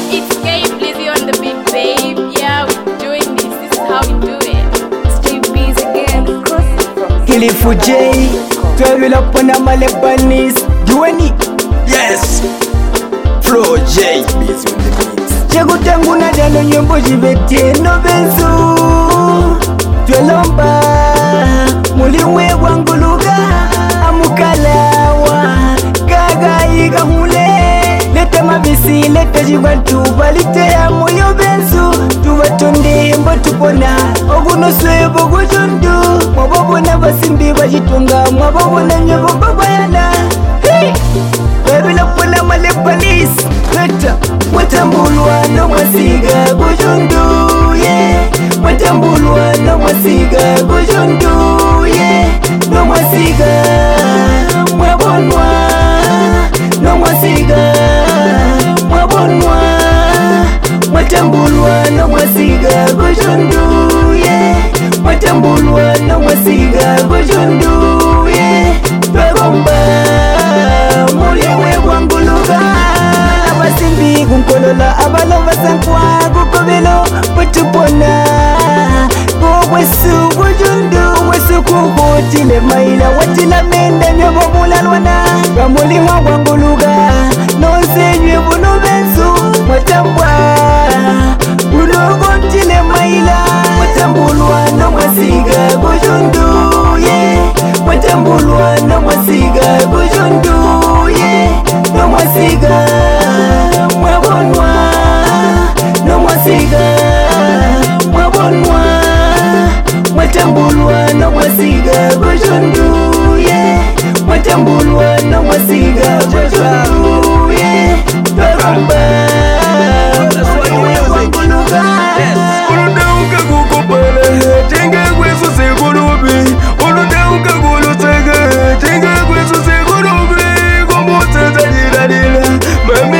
It's K Blizzy on the beat, babe. Yeah, we're doing this. This is how we do it. It's JB's again. Kilifu J, travel up on a Lebanese. You any? Yes, Flow J, busy on the beats. Chagutangu na dano nyombo jibete no benzu. Twelomba, muliwe wanguluga, amukalawa, gaga iga hule. Leta mabisi, leta jibantu, balite ya moyo benzu. Tuwatonde mbo tupona, oguno swebo gujundu. Mwabobona basimbi bajitunga, mwabobona nyebo babayana. Hey! Baby lopona Lebanese. Leta, mwatambulwa no mwasiga gujundu, yeah. Mwatambulwa no mwasiga gujundu, yeah. No mwasiga, mwabonwa. No mwasiga, mwabonwa. Mwatambulwa no mwasiga gujundu, yeah. Mwatambulwa no mwasiga gujundu, yeah. Twagomba, muliwe wanguluga. Abasimbi kunkolola, abalova sankwa kukobelo, putupona. Wesu gujundu, wesu kukutile maila, watila menda nyobo mulalwana. Kamuliwa wanguluga, nonsenywe bunu bensu, mwatambwa. Ulogotile maila, mwatambulwa no mwasiga gujundu, yeah. Mwatambulwa no mwasiga gujundu, yeah. No mwasiga, mwabonwa. No mwasiga, mwabonwa. Mwatambulwa no mwasiga gujundu, yeah. Mwatambulwa no mwasiga gujundu, yeah. Twagomba, muliwe wanguluga. Uludauka kukupala, tenga kwesu sekulubi. Uludauka kulutega, tenga kwesu sekulubi. Kumuteza jilalila, mami.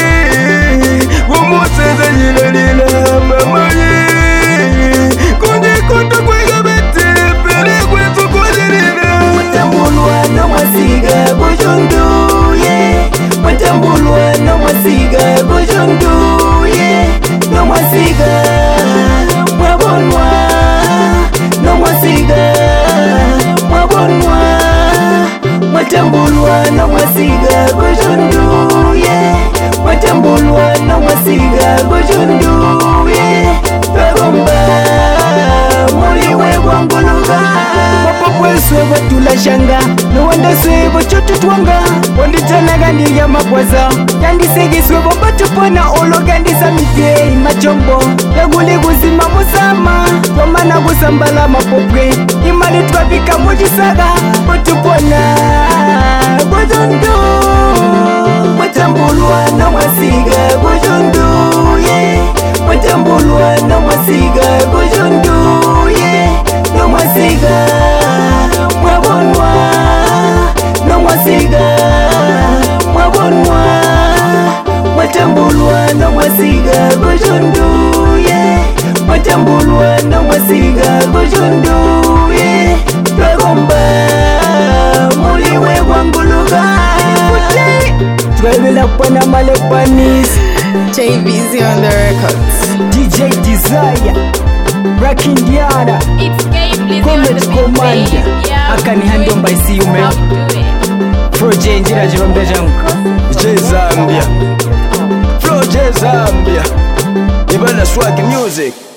Kumuteza jilalila, mamayi. Kundikuta kwega bete, pele kwesu kujilila. Mwatambulwa no mwasiga gujundu, yeah. Mwatambulwa no mwasiga gujundu, yeah. No mwasiga, mwabonwa. No mwasiga, mwabonwa. Mwatambulwa no mwasiga gujundu, yeah. Mwatambulwa no mwasiga gujundu, yeah. Twagomba, muliwe wanguluga. Wapopweswe batula shanga, nuwandaswe bochoto twanga. Wanditanaga ndiya mabwaza, yandisegiswe bobatupona ologandisa mitye machombo. Yaguli guzima musama, wamana gusambala mapopwe. Imali twabika mujisaga, botupona gujundu. Mwatambulwa no mwasiga gujundu, yeah. Mwatambulwa no mwasiga gujundu, yeah. No mwasiga, mwabonwa. No mwasiga, mwabonwa. Mwatambulwa no mwasiga gujundu, yeah. Mwatambulwa no mwasiga gujundu, yeah. Twagomba, muliwe wanguluga. Travel up on a Lebanese. JB's on the records. DJ Desire, Rock Indiana, It's K Blizzy on Combat the beat, Commander. babe. Yeah, Akani we're handle doing by this. see you, This is man. how we do it. Pro J njira jirombe jangu. J Zambia, Flow J Zambia. Ibana swag music.